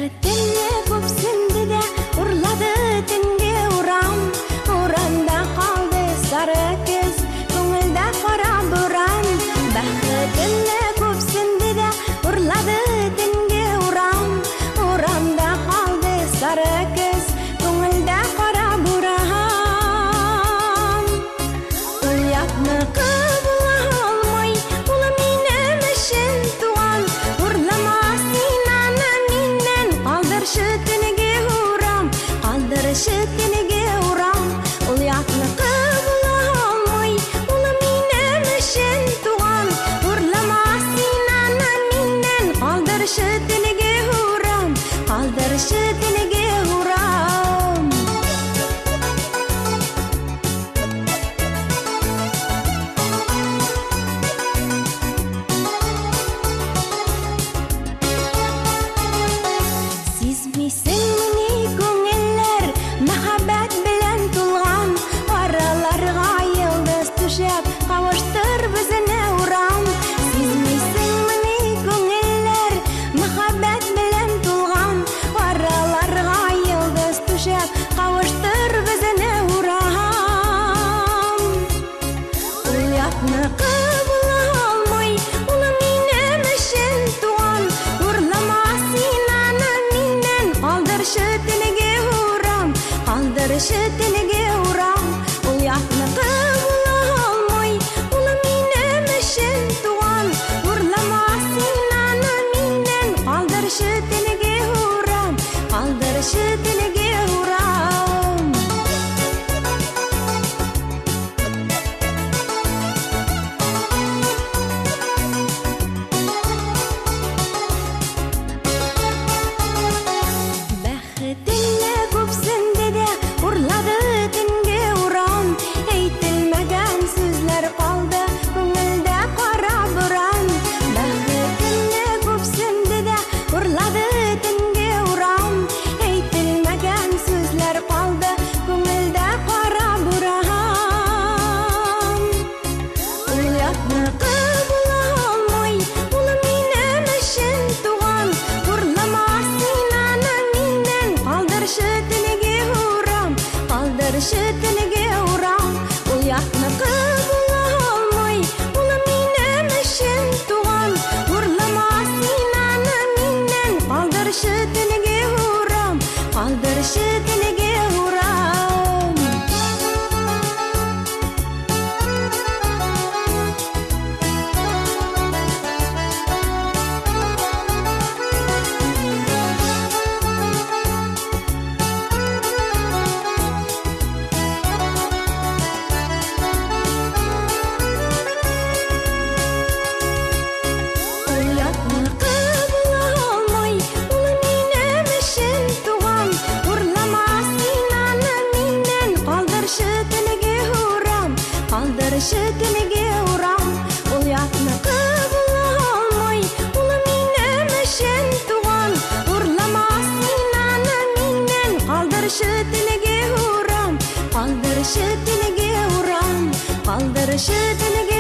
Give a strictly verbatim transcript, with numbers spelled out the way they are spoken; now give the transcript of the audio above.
Бәхетіңе көпсінді де ұрлады түнге ұрам. Ұранда қалды сары кез, көңілді қара бұран. Бәхетіңе көпсінді де ұрлады түнге ұрам. Ұранда қалды сары кез, көңілді қара бұран. Ұятны қыбыла алмай, ұлы менің үшін туған. Ұрламасын ана менен, қалдыршы түніге ұрам. Қалдыршы түніге ұрам. Ұятны қыбыла алмай, ұлы менің үшін туған. Ұрламасын ана менен, қалдыршы түніге ұрам. Қалдыршы түніге ұрам. Сизмейсің мені көңіллер, махаббат білән тулған. Араларға йылдыз түшәп, қауыштыр бізіне ұрам. Сизмейсің мені көңіллер, махаббат білән тулған. Араларға йылдыз түшәп, қауыштыр бізіне ұрам. Ұятны қыбыла алмай, ұлы менің үшін туған. Ұрламасын ана менен, қалдыршы түніге ұрам. Қалдыршы түніге ұрам. Ұятны қыбыла алмай, ұлы менің үшін туған. Ұрламасын ана менен, қалдыршы түніге ұрам. Қалдыршы түніге ұрам. Бәхетіңе көпсінді де ұрлады түнге ұрам. Әйтілмәгән сөзләр қалды, көңілдә қара бұран. Бәхетіңе көпсінді де ұрлады түнге ұрам. Әйтілмәгән сөзләр қалды, көңілдә қара бұран. Ұятны қыбыла алмай, ұлы менің үшін туған. Ұрламасын ана менен, қалдыршы түніге ұрам. Қалдыршы түніге ұрам. Ұятны қыбыла алмай, ұлы менің үшін туған. Ұрламасын ана менен, қалдыршы түніге ұрам. Қалдыршы түніге ұрам. Ұятны қыбыла алмай, ұлы менің үшін туған. Ұрламасын ана менен, қалдыршы түніге ұрам. Қалдыршы түніге ұрам. Ұятны қыбыла алмай, ұлы менің үшін туған. Ұрламасын ана менен, қалдыршы түніге ұрам. Қалдыршы түніге ұрам. Қалдыршы түніге